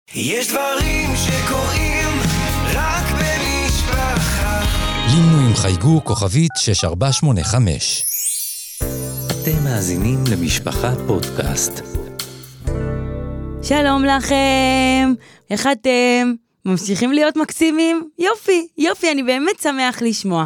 יש דברים שקורים רק במשפחה. לינו עם חייגו כוכבית 6485. אתם מאזינים למשפחה פודקאסט. שלום לכם, איך אתם? ממשיכים להיות מקסימים? יופי, אני באמת שמח לשמוע.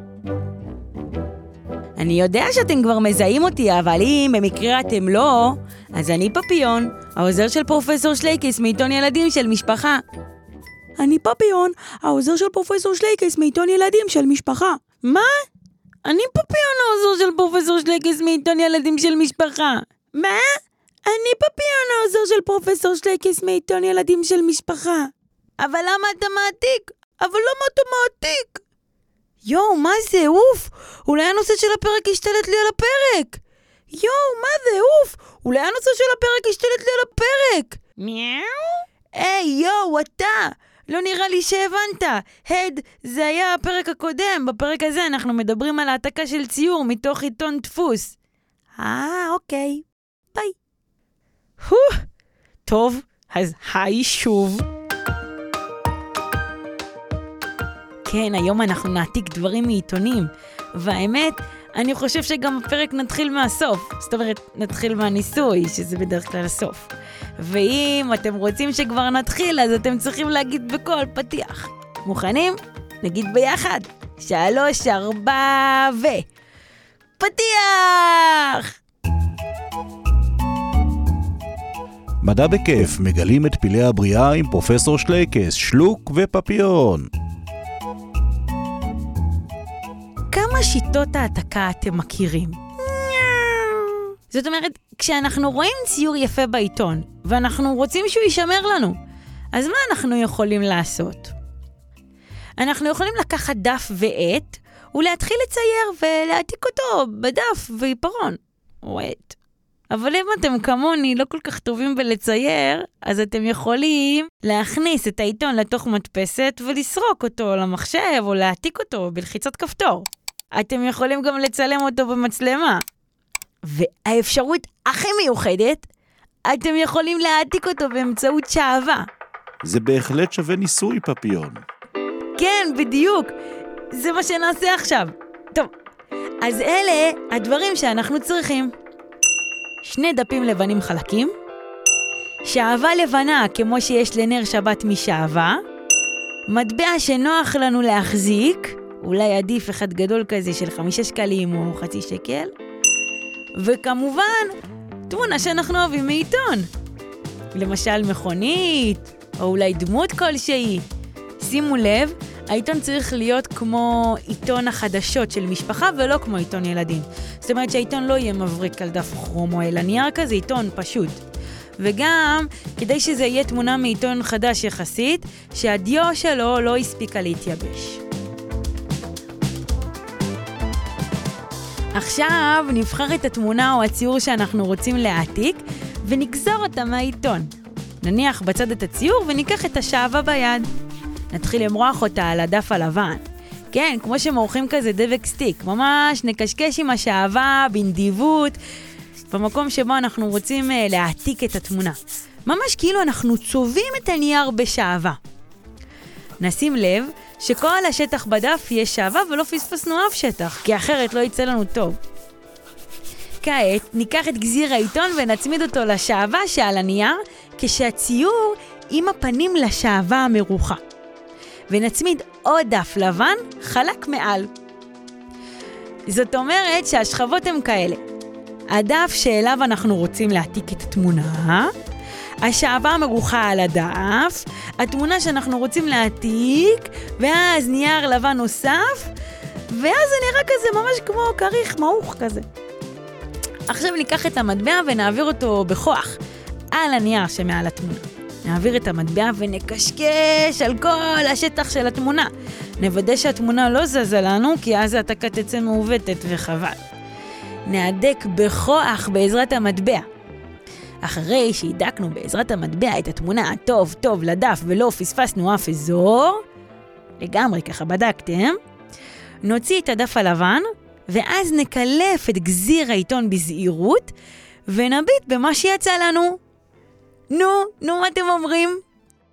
אני יודע שאתם כבר מזהים אותי, אבל אם במקרה אתם לא, אז אני פפיון, העוזר של פרופסור שלייקס מעיתון ילדים של משפחה. אני פפיון, העוזר של פרופסור שלייקס מעיתון ילדים של משפחה. מה? אני פפיון, העוזר של פרופסור שלייקס מעיתון ילדים של משפחה. מה? אני פפיון, העוזר של פרופסור שלייקס מעיתון ילדים של משפחה. אבל למה אתה מעתיק? אבל למה אתה מעתיק? יואו, מה זה? אוף! אולי הנושא של הפרק השתלט לי על הפרק! יואו, מה זה? אוף! אולי הנושא של הפרק השתלט לי על הפרק! מיאו? היי, יואו, אתה! לא נראה לי שהבנת. הד, זה היה הפרק הקודם. בפרק הזה אנחנו מדברים על העתקה של ציור מתוך עיתון דפוס. אוקיי. ביי. טוב, אז היי שוב. כן, היום אנחנו נעתיק דברים מעיתונים, והאמת, אני חושב שגם הפרק נתחיל מהסוף, זאת אומרת, נתחיל מהניסוי, שזה בדרך כלל הסוף. ואם אתם רוצים שכבר נתחיל, אז אתם צריכים להגיד בכל פתיח. מוכנים? נגיד ביחד. 3, 4 ו... פתיח! מדע בכיף, מגלים את פילי הבריאה עם פרופסור שלייקס, שלוק ופפיון. כמה שיטות העתקה אתם מכירים? זאת אומרת, כשאנחנו רואים ציור יפה בעיתון, ואנחנו רוצים שהוא יישמר לנו, אז מה אנחנו יכולים לעשות? אנחנו יכולים לקחת דף ועט, ולהתחיל לצייר ולהעתיק אותו בדף ועיפרון. ועט. אבל אם אתם כמוני לא כל כך טובים בלצייר, אז אתם יכולים להכניס את העיתון לתוך מדפסת ולסרוק אותו למחשב או להעתיק אותו בלחיצת כפתור. אתם יכולים גם לצלם אותו במצלמה. והאפשרות הכי מיוחדת, אתם יכולים להעתיק אותו באמצעות שעווה. זה בהחלט שווה ניסוי, פפיון. כן, בדיוק. זה מה שנעשה עכשיו. טוב, אז אלה הדברים שאנחנו צריכים. 2 דפים לבנים חלקים, שעווה לבנה כמו שיש לנר שבת משעווה, מטבע שנוח לנו להחזיק, אולי עדיף אחד גדול כזה של 5 שקלים או חצי שקל, וכמובן תמונה שאנחנו אוהבים מעיתון, למשל מכונית או אולי דמות כלשהי. שימו לב, העיתון צריך להיות כמו עיתון החדשות של משפחה ולא כמו עיתון ילדים. זאת אומרת שהעיתון לא יהיה מבריק על דף כרומו אלא נייר כזה, עיתון פשוט. וגם כדי שזה יהיה תמונה מעיתון חדש יחסית, שהדיו שלו לא הספיקה להתייבש. עכשיו נבחר את התמונה או הציור שאנחנו רוצים להעתיק ונגזור אותה מהעיתון. נניח בצד את הציור וניקח את השעווה ביד. נתחיל למרוח אותה על הדף הלבן. כן, כמו שמורחים כזה דבק סטיק. ממש נקשקש עם השעווה בנדיבות, במקום שבו אנחנו רוצים להעתיק את התמונה. ממש כאילו אנחנו צובעים את הנייר בשעווה. נשים לב שכל השטח בדף יהיה שעווה ולא פספסנו אף שטח, כי אחרת לא יצא לנו טוב. כעת ניקח את גזיר העיתון ונצמיד אותו לשעווה שעל הנייר, כשהציור עם הפנים לשעווה המרוחה. ונצמיד עוד דף לבן חלק מעל. זאת אומרת שהשכבות הן כאלה. הדף שאליו אנחנו רוצים להעתיק את התמונה, השעווה המרוחה על הדף, התמונה שאנחנו רוצים להעתיק, ואז נייר לבן נוסף, ואז זה נראה כזה ממש כמו כריך מעוך כזה. עכשיו ניקח את המטבע ונעביר אותו בכוח על הנייר שמעל התמונה. נעביר את המטבע ונקשקש על כל השטח של התמונה. נוודא שהתמונה לא זזה לנו, כי אז העתקה תצא מעוותת וחבל. נעדק בכוח בעזרת המטבע. אחרי שהדקנו בעזרת המטבע את התמונה טוב טוב לדף ולא פספסנו אף אזור, לגמרי ככה בדקתם, נוציא את הדף הלבן, ואז נקלף את גזיר העיתון בזהירות, ונביט במה שיצא לנו. נו, מה אתם אומרים?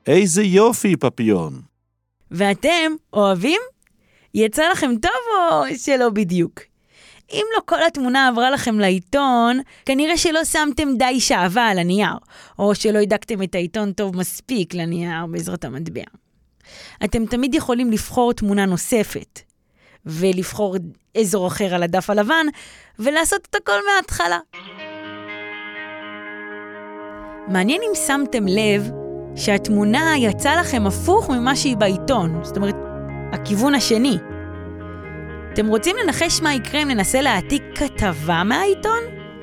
איזה יופי, פפיון. ואתם אוהבים? יצא לכם טוב או שלא בדיוק? אם לא כל התמונה עברה לכם לעיתון, כנראה שלא שמתם די שעבה על הנייר, או שלא הדקתם את העיתון טוב מספיק לנייר בעזרת המטבע. אתם תמיד יכולים לבחור תמונה נוספת, ולבחור אזור אחר על הדף הלבן, ולעשות את הכל מההתחלה. מעניין אם שמתם לב שהתמונה יצאה לכם הפוך ממה שהיא בעיתון, זאת אומרת, הכיוון השני. אתם רוצים לנחש מה יקרה אם ננסה להעתיק כתבה מהעיתון?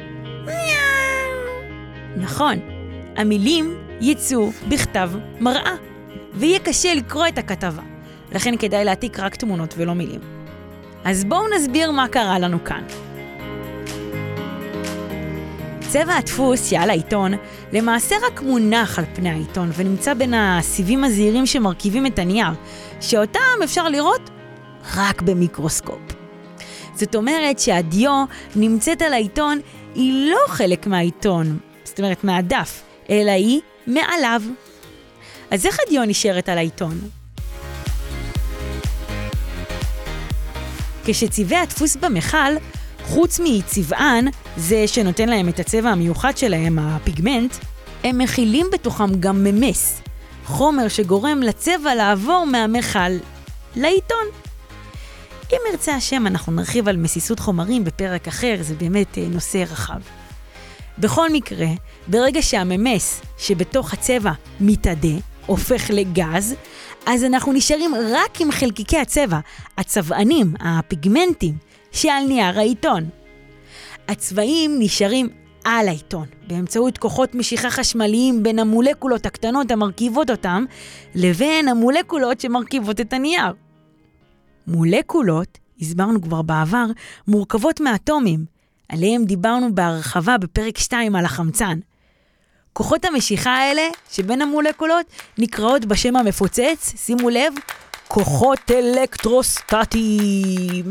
נכון, המילים יצאו בכתב מראה, ויהיה קשה לקרוא את הכתבה, לכן כדאי להעתיק רק תמונות ולא מילים. אז בואו נסביר מה קרה לנו כאן. צבע הדפוס שעל העיתון למעשה רק מונח על פני העיתון ונמצא בין הסיבים הזעירים שמרכיבים את הנייר, שאותם אפשר לראות רק במיקרוסקופ. זאת אומרת שהדיו נמצאת על העיתון, היא לא חלק מהעיתון, זאת אומרת מהדף, אלא היא מעליו. אז איך הדיו נשארת על העיתון? כשצבעי הדפוס במכל, חוץ מצבען, זה שנותן להם את הצבע המיוחד שלהם, הפיגמנט, הם מכילים בתוכם גם ממס, חומר שגורם לצבע לעבור מהמכל לעיתון. אם ירצה השם, אנחנו נרחיב על מסיסות חומרים בפרק אחר, זה באמת נושא רחב. בכל מקרה, ברגע שהממס שבתוך הצבע מתאדה, הופך לגז, אז אנחנו נשארים רק עם חלקיקי הצבע, הצבענים, הפיגמנטים, שעל נייר העיתון. הצבעים נשארים על העיתון, באמצעות כוחות משיכה חשמליים בין המולקולות הקטנות המרכיבות אותם, לבין המולקולות שמרכיבות את הנייר. מולקולות, הסברנו כבר בעבר, מורכבות מאטומים, עליהם דיברנו בהרחבה בפרק 2 על החמצן. כוחות המשיכה האלה שבין המולקולות נקראות בשם המפוצץ, שימו לב, כוחות אלקטרוסטטיים.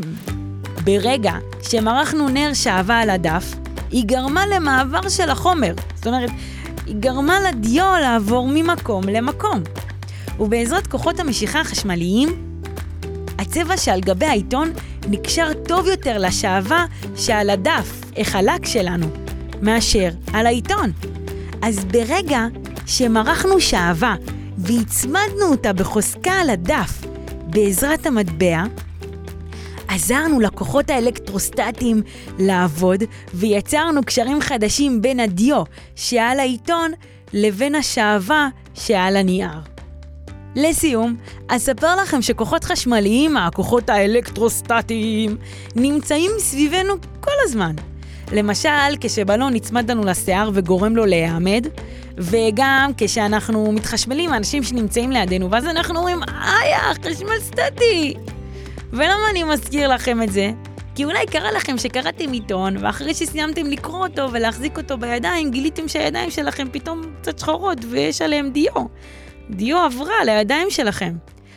ברגע שמרחנו נר שעבה על הדף, היא גרמה למעבר של החומר, זאת אומרת, היא גרמה לדיו לעבור ממקום למקום. ובעזרת כוחות המשיכה החשמליים, הצבע שעל גבי העיתון נקשר טוב יותר לשעבה שעל הדף, החלק שלנו, מאשר על העיתון. אז ברגע שמרחנו שעבה והצמדנו אותה בחוזקה על הדף בעזרת המטבע, עזרנו לכוחות האלקטרוסטטיים לעבוד ויצרנו קשרים חדשים בין הדיו שעל העיתון לבין השעבה שעל הנייר. לסיום, אספר לכם שכוחות חשמליים, הכוחות האלקטרוסטטיים, נמצאים סביבנו כל הזמן. למשל, כשבלון נצמד לנו לשיער וגורם לו להיעמד, וגם כשאנחנו מתחשמלים האנשים שנמצאים לידינו, ואז אנחנו אומרים, חשמל סטטי. ולמה אני מזכיר לכם את זה? כי אולי קרה לכם שקראתם עיתון, ואחרי שסיימתם לקרוא אותו ולהחזיק אותו בידיים, גיליתם שהידיים שלכם פתאום קצת שחורות, ויש עליהם דיו. דיו עברה לידיים שלכם.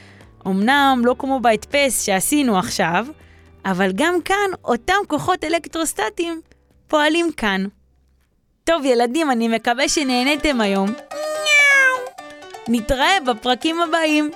אמנם לא כמו בהדפס שעשינו עכשיו, אבל גם כאן אותם כוחות אלקטרוסטטיים פועלים כאן. טוב ילדים, אני מקווה שנהניתם היום. נתראה בפרקים הבאים.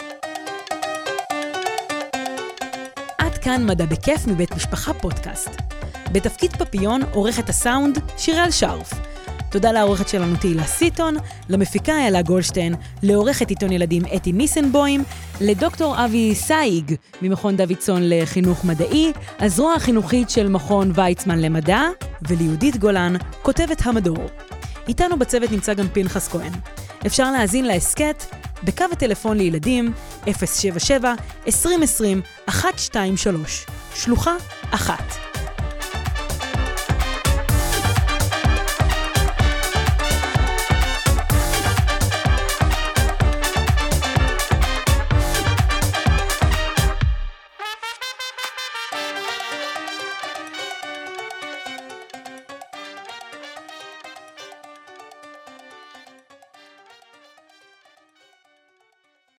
עד כאן מדע בכיף מבית משפחה פודקאסט. בתפקיד פפיון עורכת הסאונד שיראל שרף. תודה לעורכת שלנו תהילה סיטון, למפיקה אלה גולדשטיין, לעורכת עיתון ילדים אתי ניסנבוים, לדוקטור אבי סייג ממכון דוידסון לחינוך מדעי, הזרוע החינוכית של מכון ויצמן למדע, וליהודית גולן, כותבת המדור. איתנו בצוות נמצא גם פנחס כהן. אפשר להאזין להסקט בקו הטלפון לילדים 077-2020-123, שלוחה 1.